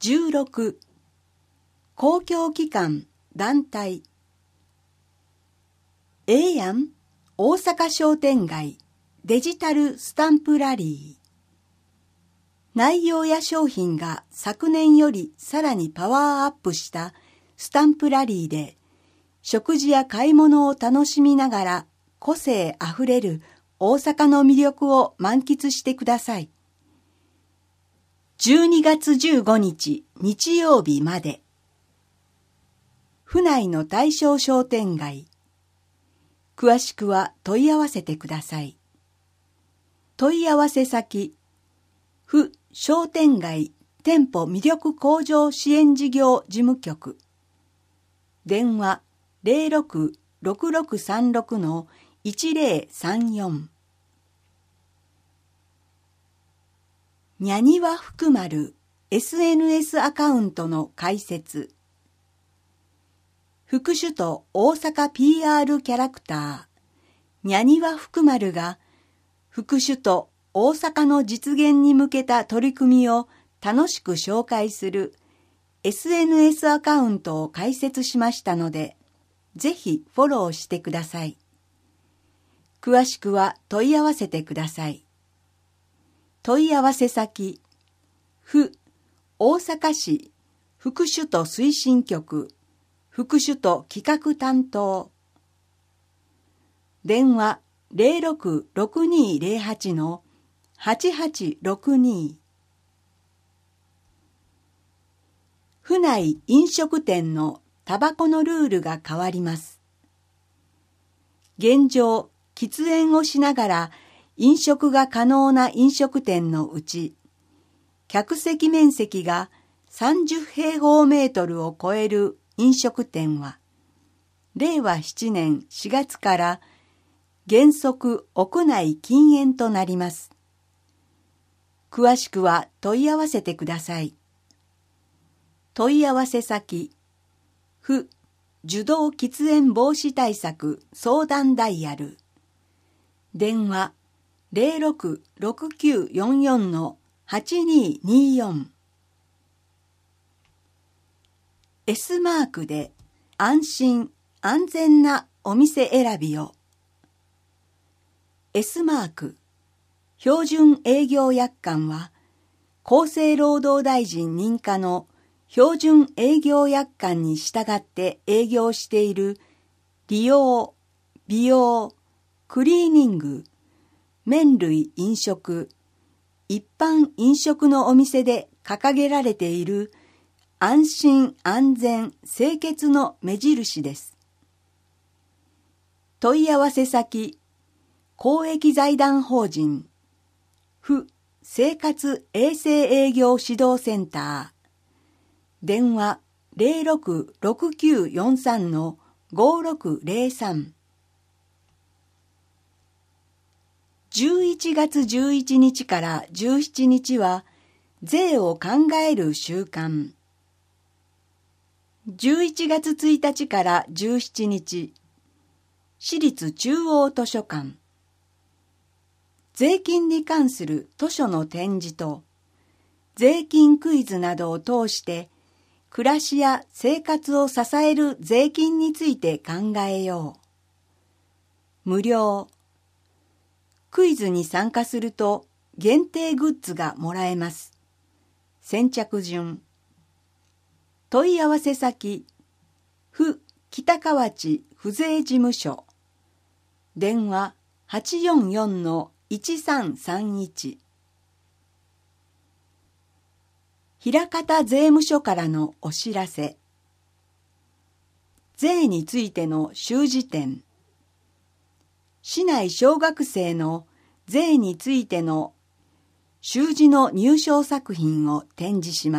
16公共機関団体ええやん大阪商店街デジタルスタンプラリー。内容や商品が昨年よりさらにパワーアップしたスタンプラリーで、食事や買い物を楽しみながら個性あふれる大阪の魅力を満喫してください。12月15日日曜日まで。府内の大正商店街。詳しくは問い合わせてください。問い合わせ先、府商店街店舗魅力向上支援事業事務局。電話06-6636-1034。にゃにわ福丸 SNS アカウントの開設。副首都大阪 PR キャラクター、にゃにわ福丸が、副首都大阪の実現に向けた取り組みを楽しく紹介する SNS アカウントを開設しましたので、ぜひフォローしてください。詳しくは問い合わせてください。問い合わせ先、府大阪市副首都推進局副首都企画担当。電話066208-8862。府内飲食店のタバコのルールが変わります。現状、喫煙をしながら飲食が可能な飲食店のうち、客席面積が30平方メートルを超える飲食店は、令和7年4月から原則屋内禁煙となります。詳しくは問い合わせてください。問い合わせ先、府受動喫煙防止対策相談ダイヤル。電話066944-8224。S マークで安心安全なお店選びを。S マーク標準営業約款は厚生労働大臣認可の標準営業約款に従って営業している理容、美容、クリーニング、麺類飲食、一般飲食のお店で掲げられている安心安全清潔の目印です。問い合わせ先、公益財団法人府生活衛生営業指導センター。電話066943-5603。11月11日から17日は税を考える週間。11月1日から17日、市立中央図書館。税金に関する図書の展示と、税金クイズなどを通して、暮らしや生活を支える税金について考えよう。無料。クイズに参加すると限定グッズがもらえます。先着順。問い合わせ先、府北河内府税事務所。電話844-1331。枚方税務署からのお知らせ。税についての習字展。市内小学生の税についての習字の入賞作品を展示します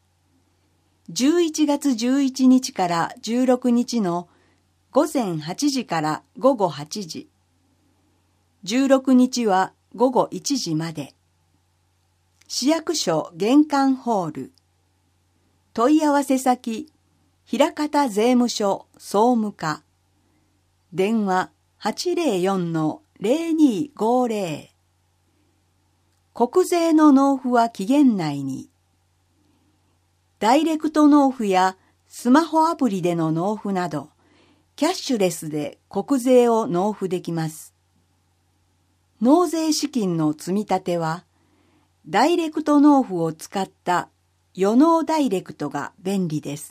。11月11日から16日の午前8時から午後8時。16日は午後1時まで。市役所玄関ホール。問い合わせ先、枚方税務署総務課。電話804-0250。国税の納付は期限内に。 ダイレクト納付やスマホアプリでの納付など、キャッシュレスで国税を納付できます。納税資金の積み立ては、ダイレクト納付を使った予納ダイレクトが便利です。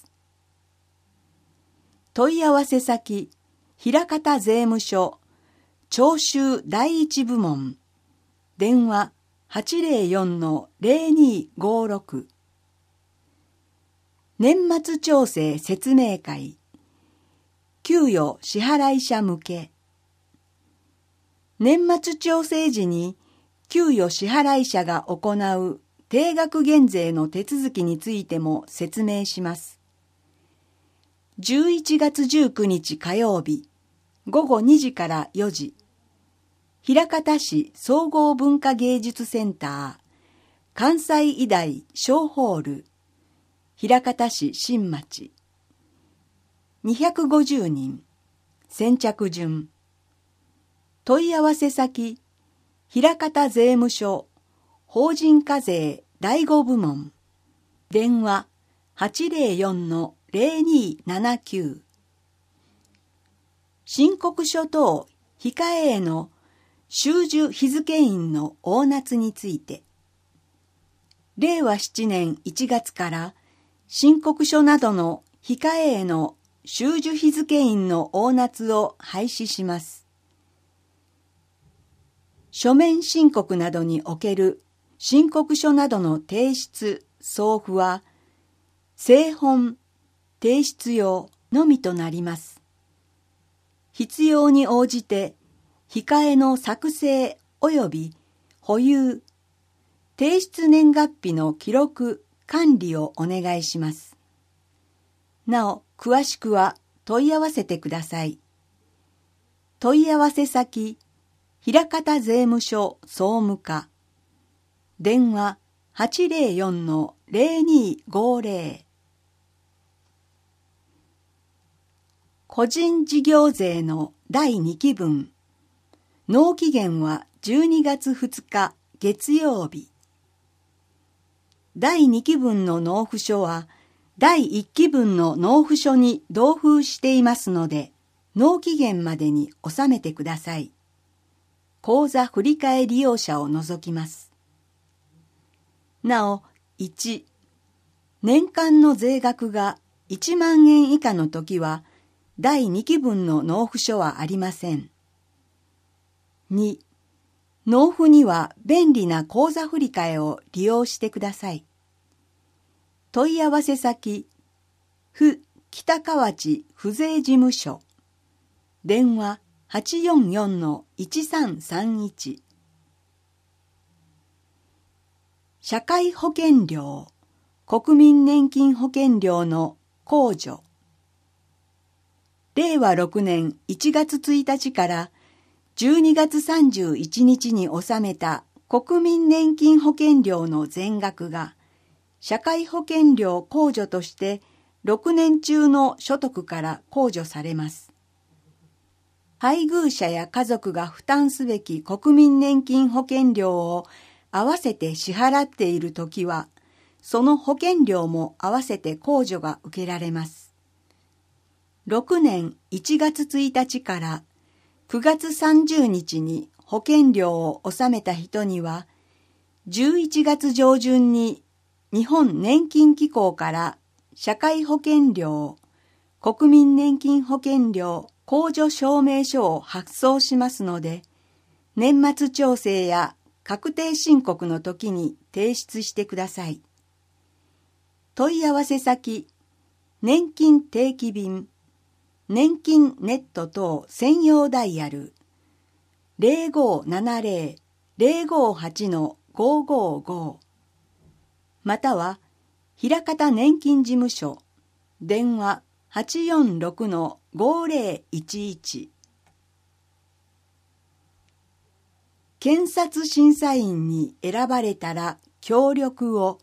問い合わせ先、枚方税務署、徴収第一部門、電話804-0256。年末調整説明会、給与支払者向け。年末調整時に給与支払者が行う定額減税の手続きについても説明します。11月19日火曜日、午後2時から4時、枚方市総合文化芸術センター、関西医大小ホール、枚方市新町。250人、先着順。問い合わせ先、枚方税務署、法人課税第5部門、電話804-0279。申告書等控えへの収受日付印の大夏について、令和7年1月から申告書などの控えへの収受日付印の大夏を廃止します。書面申告などにおける申告書などの提出・送付は、正本・提出用のみとなります。必要に応じて、控えの作成及び保有、提出年月日の記録・管理をお願いします。なお、詳しくは問い合わせてください。問い合わせ先、枚方税務署総務課、電話804-0250。個人事業税の第2期分、納期限は12月2日月曜日。第2期分の納付書は、第1期分の納付書に同封していますので、納期限までに納めてください。口座振替利用者を除きます。なお、1、年間の税額が1万円以下のときは、第2期分の納付書はありません。2、納付には便利な口座振替を利用してください。問い合わせ先、府北河内府税事務所、電話844-1331。社会保険料、国民年金保険料の控除。令和6年1月1日から12月31日に納めた国民年金保険料の全額が社会保険料控除として6年中の所得から控除されます。配偶者や家族が負担すべき国民年金保険料を合わせて支払っているときは、その保険料も合わせて控除が受けられます。6年1月1日から9月30日に保険料を納めた人には、11月上旬に日本年金機構から社会保険料、国民年金保険料控除証明書を発送しますので、年末調整や確定申告の時に提出してください。問い合わせ先、年金定期便、年金ネット等専用ダイヤル 0570-058-555 または枚方年金事務所電話846-5011。検察審査員に選ばれたら協力を。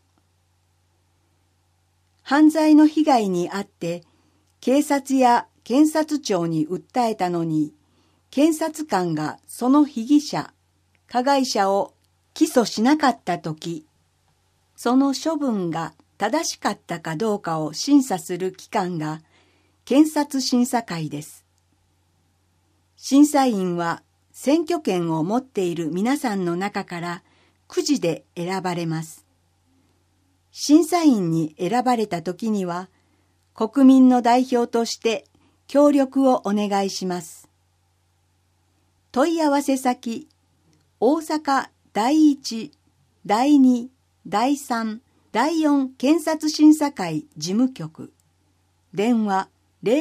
犯罪の被害に遭って警察や検察庁に訴えたのに、検察官がその被疑者、加害者を起訴しなかったとき、その処分が正しかったかどうかを審査する機関が検察審査会です。審査員は選挙権を持っている皆さんの中からくじで選ばれます。審査員に選ばれたときには、国民の代表として協力をお願いします。問い合わせ先、大阪第一、第二、第三、第四検察審査会事務局、電話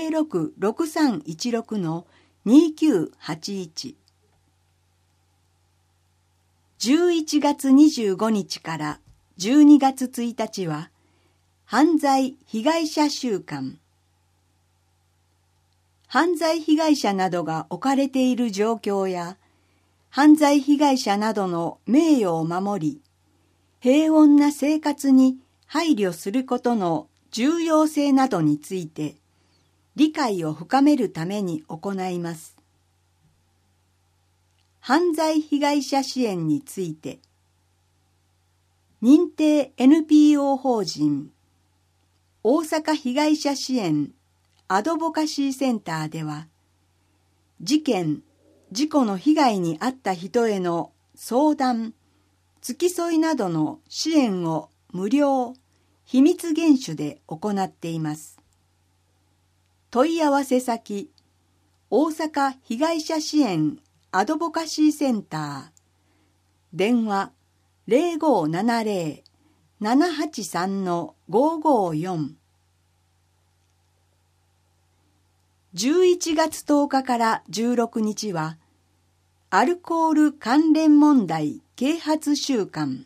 066316-2981。11月25日から12月1日は、犯罪被害者週間。犯罪被害者などが置かれている状況や、犯罪被害者などの名誉を守り、平穏な生活に配慮することの重要性などについて、理解を深めるために行います。犯罪被害者支援について、認定 NPO 法人大阪被害者支援アドボカシーセンターでは、事件・事故の被害に遭った人への相談、付き添いなどの支援を無料、秘密厳守で行っています。問い合わせ先、大阪被害者支援アドボカシーセンター、電話0570-783-554。11月10日から16日は、アルコール関連問題啓発週間。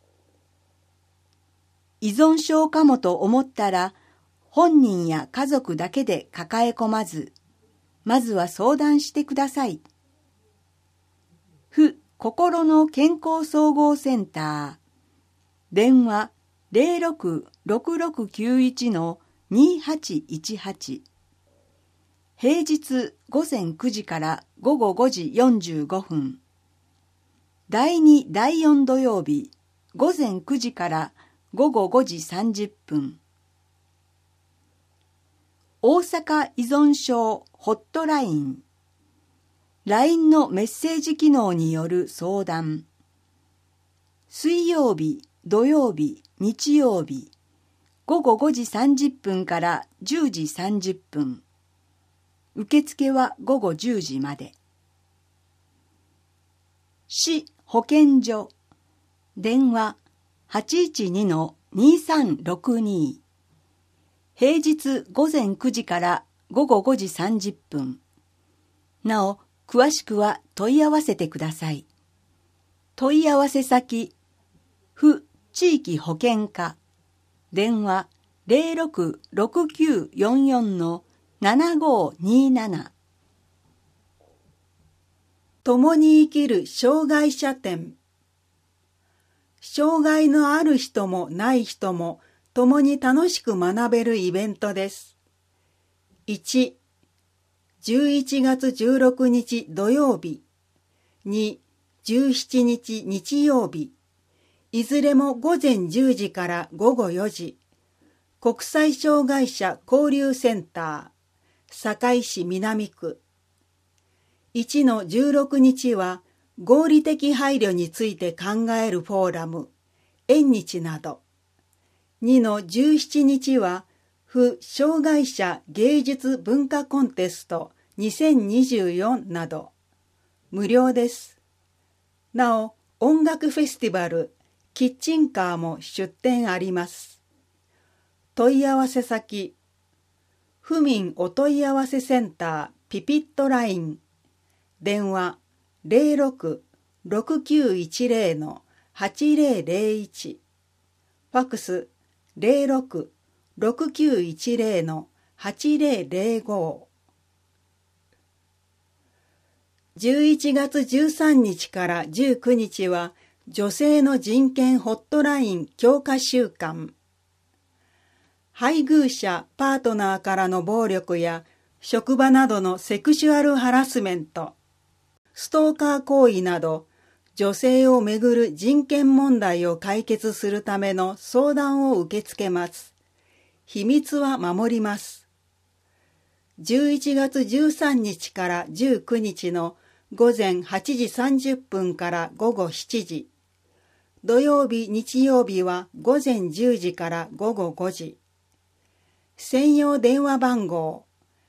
依存症かもと思ったら、本人や家族だけで抱え込まず、まずは相談してください。府心の健康総合センター、電話066691-2818。平日午前9時から午後5時45分。第2、第4土曜日午前9時から午後5時30分。大阪依存症ホットライン。LINE のメッセージ機能による相談。水曜日、土曜日、日曜日、午後5時30分から10時30分。受付は午後10時まで。市保健所、電話812-2362。平日午前9時から午後5時30分。なお、詳しくは問い合わせてください。問い合わせ先、府地域保健課、電話066944-7527。 共に生きる障害者展。障害のある人もない人も共に楽しく学べるイベントです。1、11月16日土曜日。2、17日日曜日。いずれも午前10時から午後4時。国際障害者交流センター、堺市南区。1の16日は合理的配慮について考えるフォーラム、縁日など。2の17日は府障害者芸術文化コンテスト2024など。無料です。なお、音楽フェスティバル、キッチンカーも出店あります。問い合わせ先、府民お問い合わせセンターピピットライン、電話06-6910-8001、ファクス06-6910-8005。11月13日から19日は女性の人権ホットライン強化週間。配偶者・パートナーからの暴力や職場などのセクシュアルハラスメント、ストーカー行為など女性をめぐる人権問題を解決するための相談を受け付けます。秘密は守ります。11月13日から19日の午前8時30分から午後7時。土曜日、日曜日は午前10時から午後5時。専用電話番号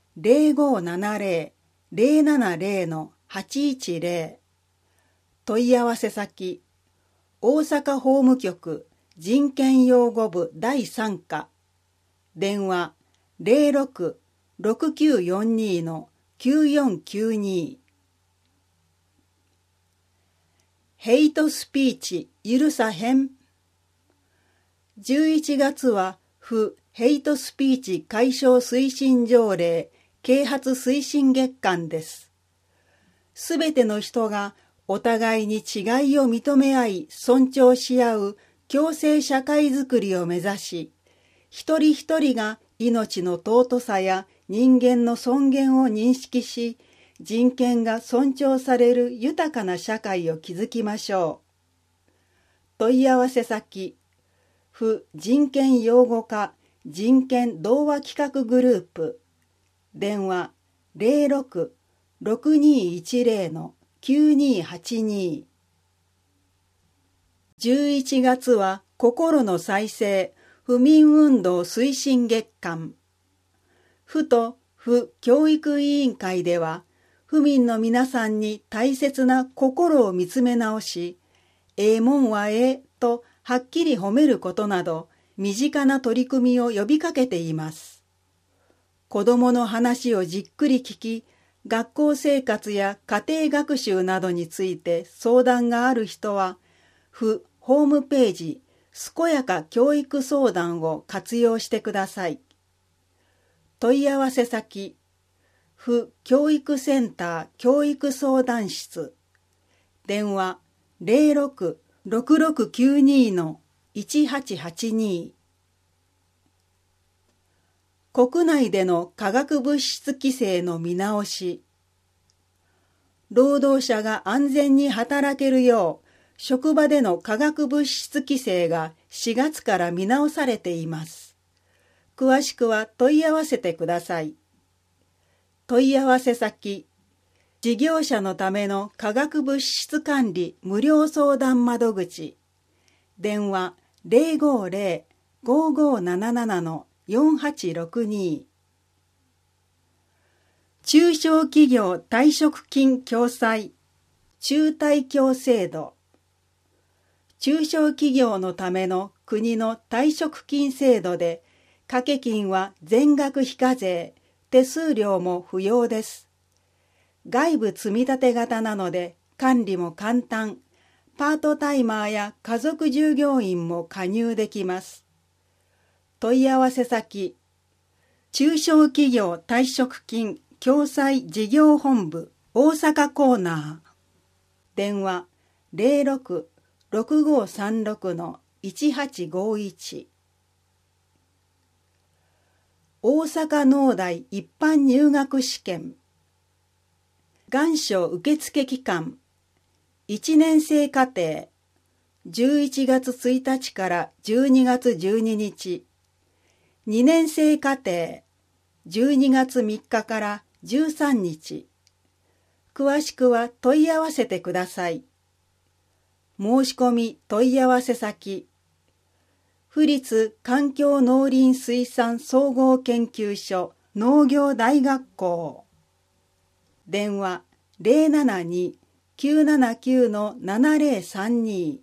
0570-070-810。問い合わせ先、大阪法務局人権擁護部第3課。電話06-6942-9492。ヘイトスピーチ許さへん。11月は不ヘイトスピーチ解消推進条例啓発推進月間です。すべての人がお互いに違いを認め合い尊重し合う共生社会づくりを目指し、一人一人が命の尊さや人間の尊厳を認識し、人権が尊重される豊かな社会を築きましょう。問い合わせ先、府人権擁護課人権同和企画グループ。電話06-6210-9282。11月は心の再生府民運動推進月間。府と府教育委員会では、府民の皆さんに大切な心を見つめ直し、ええもんはええとはっきり褒めることなど、身近な取り組みを呼びかけています。子どもの話をじっくり聞き、学校生活や家庭学習などについて相談がある人は、府ホームページ、健やか教育相談を活用してください。問い合わせ先、府教育センター教育相談室。電話06-6692-1882。国内での化学物質規制の見直し。労働者が安全に働けるよう、職場での化学物質規制が4月から見直されています。詳しくは問い合わせてください。問い合わせ先、事業者のための化学物質管理無料相談窓口。電話050-5577-4862。中小企業退職金共済中退協制度。中小企業のための国の退職金制度で、掛け金は全額非課税、手数料も不要です。外部積立型なので管理も簡単、パートタイマーや家族従業員も加入できます。問い合わせ先、中小企業退職金共済事業本部大阪コーナー。電話06-6536-1851。大阪農大一般入学試験。願書受付期間。1年生課程。11月1日から12月12日。2年生課程。12月3日から13日。詳しくは問い合わせてください。申し込み問い合わせ先、府立環境農林水産総合研究所農業大学校。電話072-979-7032。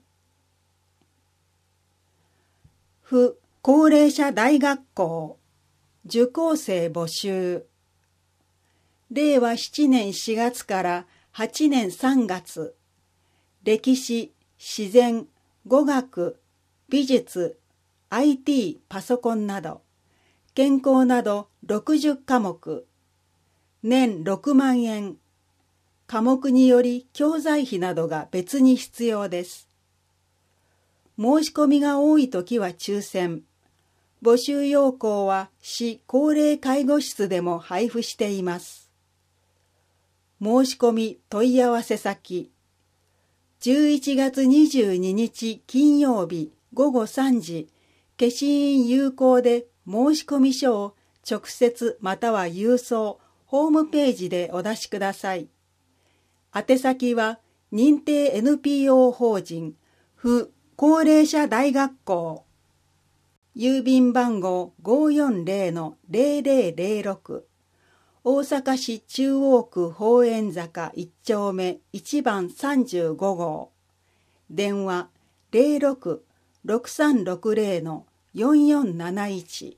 府高齢者大学校受講生募集。令和7年4月から8年3月、歴史、自然、語学、美術、IT、パソコンなど、健康など60科目、年6万円、科目により教材費などが別に必要です。申し込みが多いときは抽選、募集要項は市高齢介護室でも配布しています。申し込み問い合わせ先、 11月22日金曜日午後3時、消印有効で申込書を直接または郵送、ホームページでお出しください。宛先は認定 NPO 法人府高齢者大学校、郵便番号 540-0006、大阪市中央区宝円坂1丁目1番35号、電話 06-6360-4471。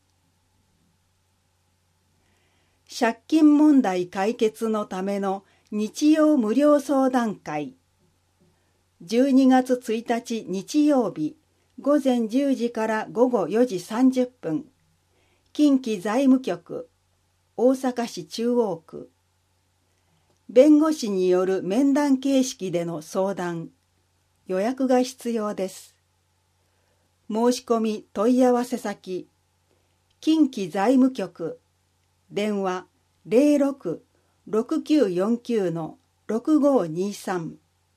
借金問題解決のための日曜無料相談会。12月1日日曜日、午前10時から午後4時30分、近畿財務局、大阪市中央区。弁護士による面談形式での相談、予約が必要です。申し込み問い合わせ先、近畿財務局、電話06-6949-6523。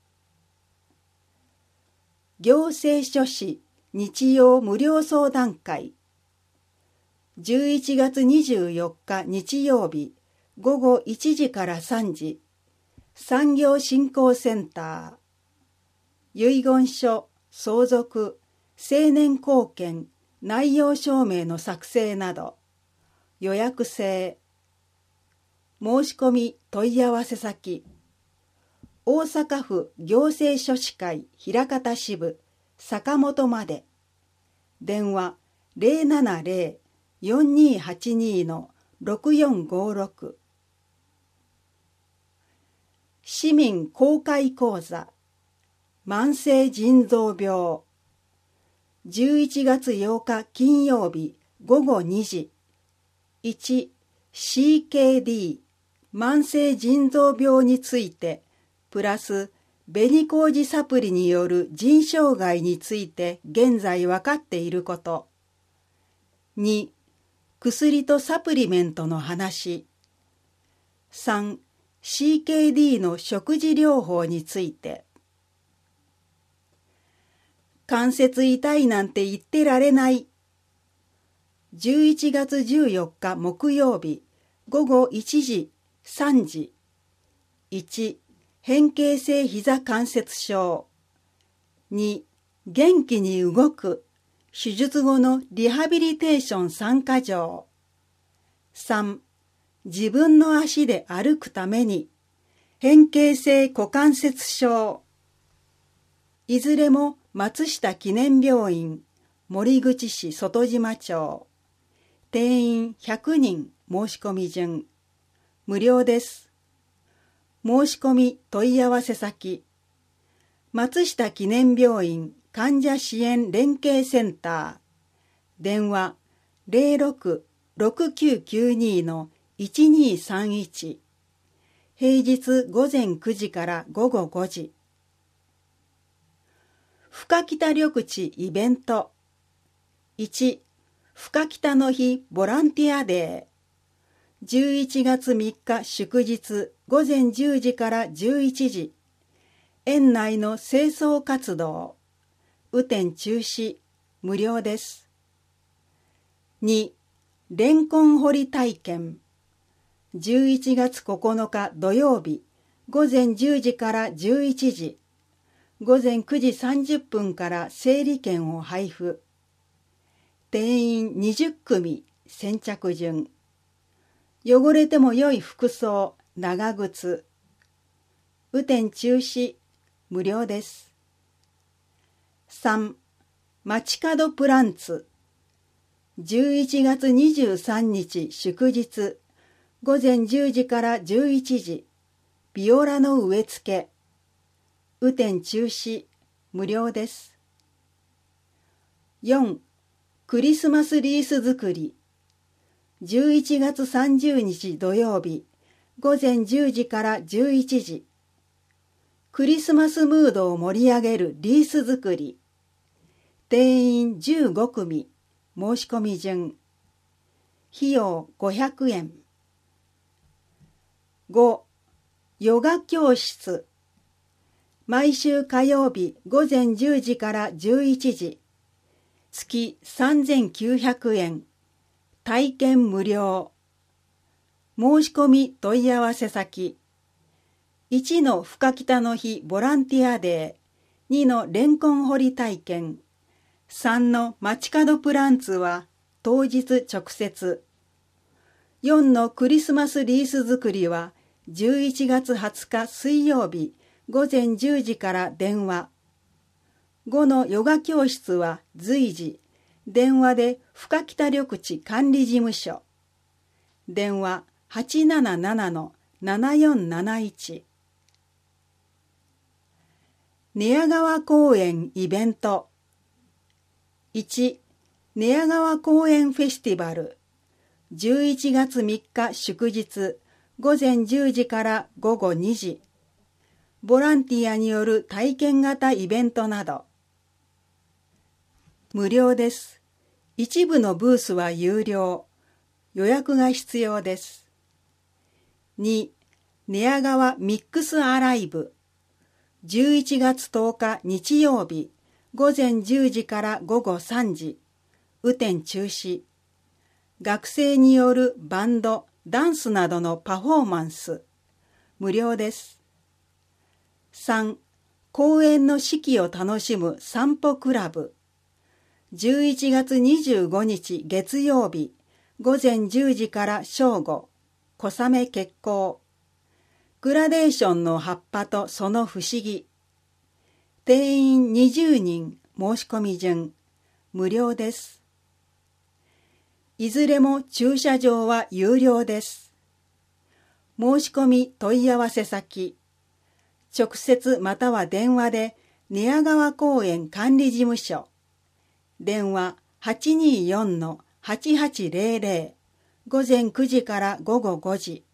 行政書士日曜無料相談会。11月24日日曜日午後1時から3時、産業振興センター。遺言書、相続、成年後見、内容証明の作成など、予約制。申し込み問い合わせ先、大阪府行政書士会枚方支部坂本まで。電話070-4282-6456。市民公開講座、慢性腎臓病。11月8日金曜日午後2時。1、CKD、慢性腎臓病について、プラス、紅麹サプリによる腎障害について現在分かっていること。2、薬とサプリメントの話。3、CKD の食事療法について。関節痛いなんて言ってられない。11月14日木曜日午後1時、3時。1、変形性膝関節症。2、元気に動く。手術後のリハビリテーション3か条。3、自分の足で歩くために。変形性股関節症。いずれも松下記念病院、森口市外島町。定員100人申し込み順。無料です。申し込み問い合わせ先、松下記念病院患者支援連携センター。電話06-6992-1231。平日午前9時から午後5時。深北緑地イベント。1、深北の日ボランティアデー。11月3日祝日午前10時から11時。園内の清掃活動。雨天中止、無料です。2、レンコン掘り体験。11月9日土曜日午前10時から11時。午前9時30分から整理券を配布。定員20組、先着順。汚れても良い服装、長靴。雨天中止、無料です。3、街角プランツ。11月23日祝日、午前10時から11時。ビオラの植え付け。雨天中止、無料です。4、クリスマスリース作り。11月30日土曜日、午前10時から11時。クリスマスムードを盛り上げるリース作り。定員15組、申し込み順。費用500円。5、ヨガ教室。 毎週火曜日午前10時から11時。月3900円。体験無料。申し込み問い合わせ先。1の深北の日ボランティアデー。2のレンコン掘り体験。3の街角プランツは当日直接。4のクリスマスリース作りは11月20日水曜日午前10時から電話。5のヨガ教室は随時。電話で深北緑地管理事務所。電話877-7471。寝屋川公園イベント。1、寝屋川公園フェスティバル。11月3日祝日、午前10時から午後2時。ボランティアによる体験型イベントなど。無料です。一部のブースは有料。予約が必要です。2、寝屋川ミックスアライブ。11月10日日曜日、午前10時から午後3時。雨天中止。学生によるバンド、ダンスなどのパフォーマンス。無料です。3、公園の四季を楽しむ散歩クラブ。11月25日月曜日、午前10時から正午。小雨決行。グラデーションの葉っぱとその不思議。定員20人、申し込み順。無料です。いずれも駐車場は有料です。申し込み問い合わせ先。直接または電話で寝屋川公園管理事務所。電話824-8800。午前9時から午後5時。